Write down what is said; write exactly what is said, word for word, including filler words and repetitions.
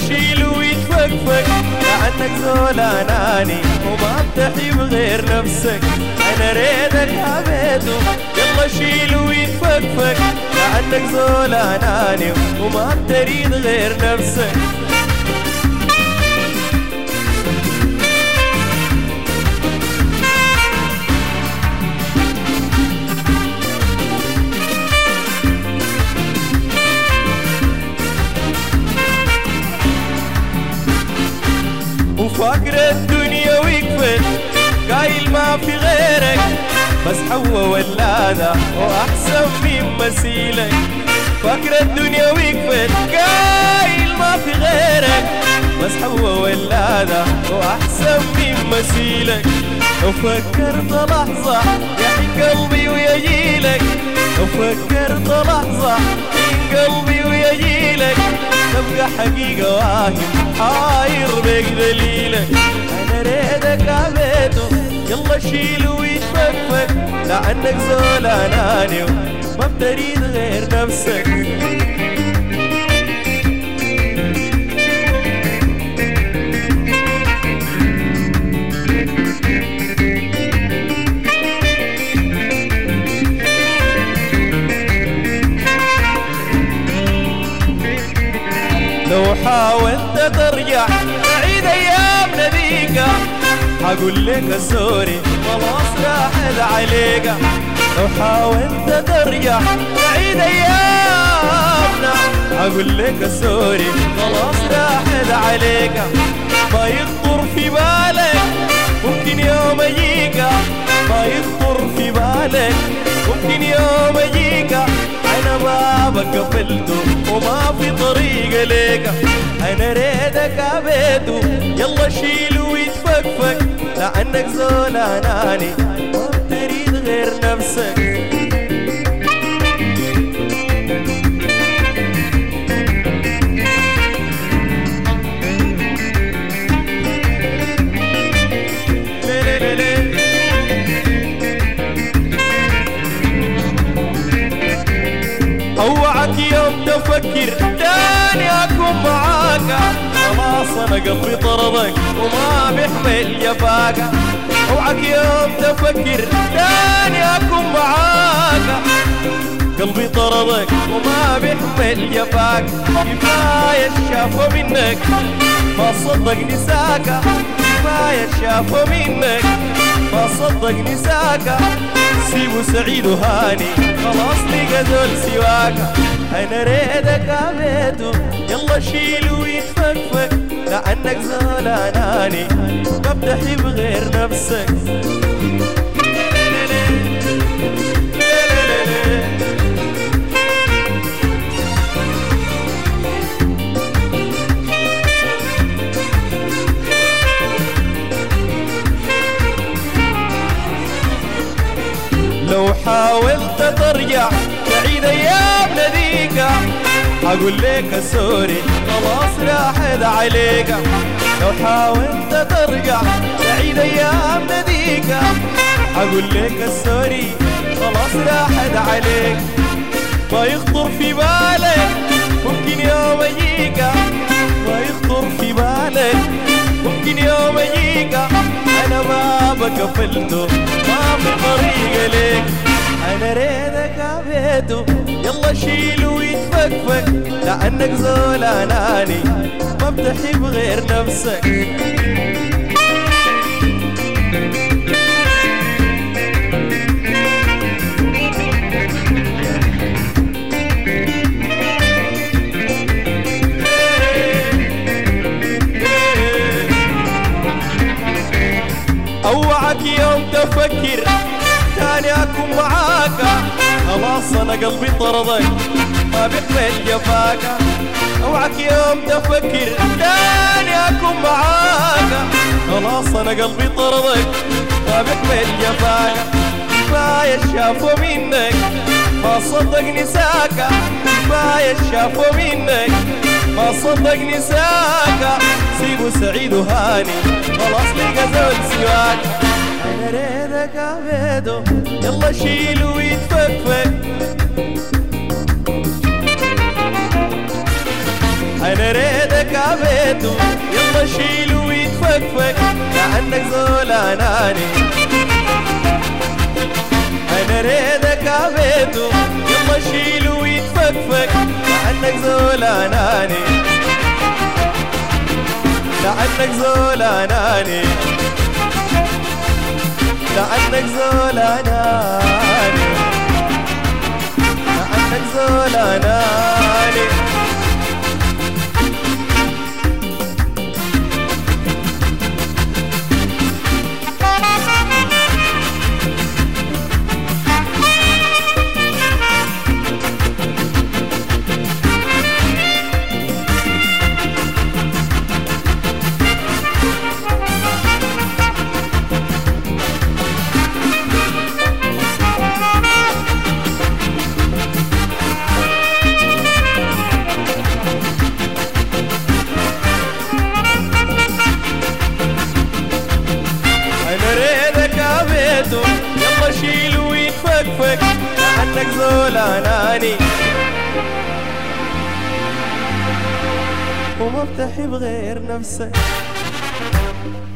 شيل ويتفكفك لأنك زول أناني وما بتحب غير نفسك. أنا ريدك حبيته يلا شيل ويتفكفك لأنك زول أناني وما بتريد غير نفسك. وفاكر الدنيا وقفت قايل ما في غيرك، بس حوا ولادة وأحسن من مثيلك. فاكر الدنيا وقفت قايل ما في غيرك، بس حوا ولادة وأحسن من مثيلك. وفكرت لحظة يحن قلبي ويجيلك، وفكرت لحظة يحن قلبي ويجيلك، تبقى حقيقة واهم حاير بك دليلك. أنا ريدك عبيته يلا شيل ويتفكفك لأنك زول أناني وما بتريد غير نفسك. لو حاولت ترجع تعيد ايامنا ذيك حقول لك سوري خلاص راحت عليك. لو حاولت ترجع تعيد ايامنا حقول لك سوري خلاص راحت عليك. ما يخطر في بالك ممكن يوم اجيك، ما يخطر في بالك ممكن يوم اجيك. أنا بابك قفلته وما في طريق ليك. أنا ريدك عبيته يلا شيل ويتفكفك لأنك زول أناني ما بتريد غير نفسك. اوعك يوم تفكر تاني اكون معاك، خلاص انا قلبي طردك وما بيحمل جفاك. اوعك يوم تفكر تاني اكون معاك، قلبي طردك وما بيحمل جفاك. كفاية شافوا منك ما صدق نساك، كفاية شافوا منك ما صدق نساك. سيبوا سعيد وهاني خلاص لقى ذول سواك. أنا ريدك عبيته يلا شيل ويتفكفك لأنك زول أناني ما بتحب غير نفسك. لو حاولت ترجع تعيد ايامنا ذيك اقول لك سوري خلاص راحت عليك. لو حاولت ترجع تعيد ايامنا ذيك اقول لك سوري خلاص راحت عليك. ما يخطر في بالك ممكن يوم اجيك، ما يخطر في بالك ممكن يوم اجيك. انا بابك قفلته ما في طريق ليك. انا ريدك عبيته يلا شيل ويتفكفك لانك زول اناني ما بتحب غير نفسك. اوعك يوم تفكر تاني اكون معاك، خلاص انا قلبي طردك ما بيحمل جفاك. اوعك يوم تفكر تاني اكون معاك، خلاص انا قلبي طردك ما بيحمل جفاك. كفاية شافوا منك ما صدق نساك، كفاية شافوا منك ما صدق نساك. سيبوا سعيد وهاني خلاص لقى زول سواك. انا ريدك عبيده يلا شيل ويتفكفك، انا ريدك عبيته يلا شيله ويتفكفك لانك زول اناني. انا ريدك عبيته يلا شيله ويتفكفك لانك زول اناني. لانك زول اناني. لانك زول اناني. لانك زول اناني. يلا شيله ويتفكفك لأنك زول أناني. وما بتحب غير نفسك.